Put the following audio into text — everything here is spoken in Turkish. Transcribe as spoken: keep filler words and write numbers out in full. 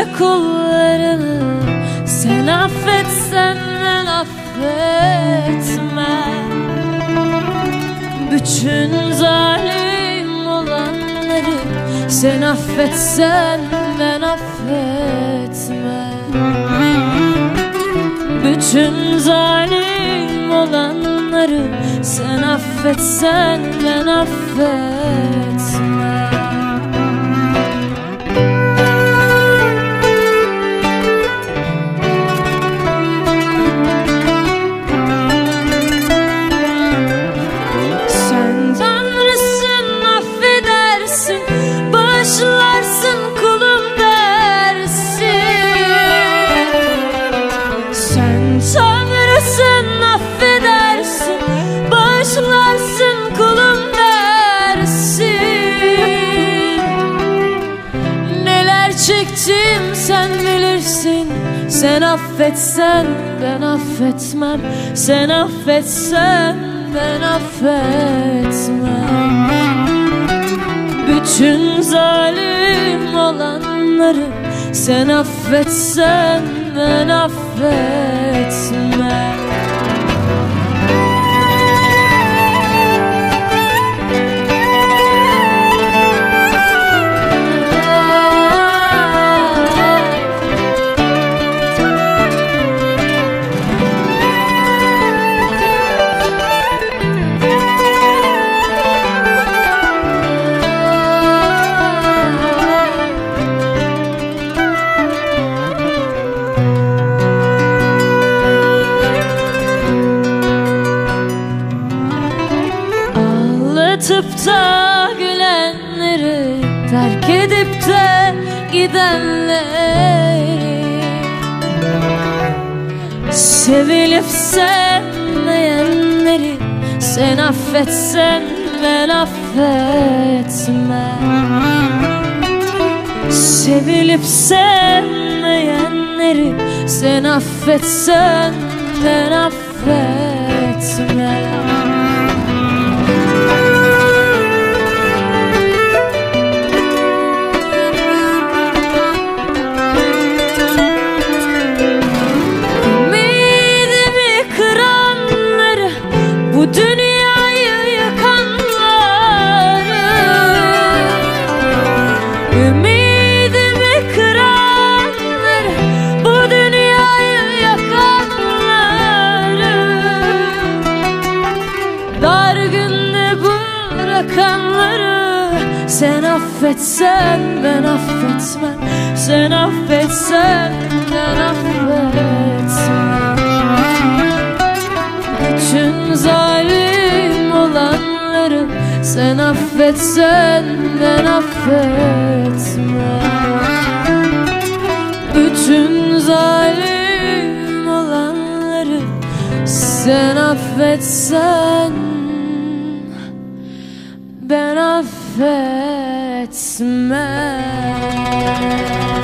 yüce kullarını sen affetsen ben affetmem. Bütün zalim olanları sen affetsen ben affetmem. Bütün zalim olanları sen affetsen ben affetmem. Sen Tanrısın, affedersin, bağışlarsın kulum dersin. Sen Tanrısın, affedersin, bağışlarsın kulum dersin. Neler çektim sen bilirsin. Sen affetsen ben affetmem. Sen affetsen ben affetmem. Bütün zalim olanları sen affetsen ben affetmem. Ağlatıp da gülenleri, terk edip de gidenleri, sevilip sevmeyenleri sen affetsen ben affetmem. Sevilip sevmeyenleri sen affetsen ben affetmem. Bu dünyayı yakanları, ümidimi kıranları, bu dünyayı yakanları, dar günde bırakanları sen affetsen ben affetmem. Sen affetsen ben affetmem. Bütün zalim olanları sen affetsen ben affetmem. Bütün zalim olanları sen affetsen ben affetmem.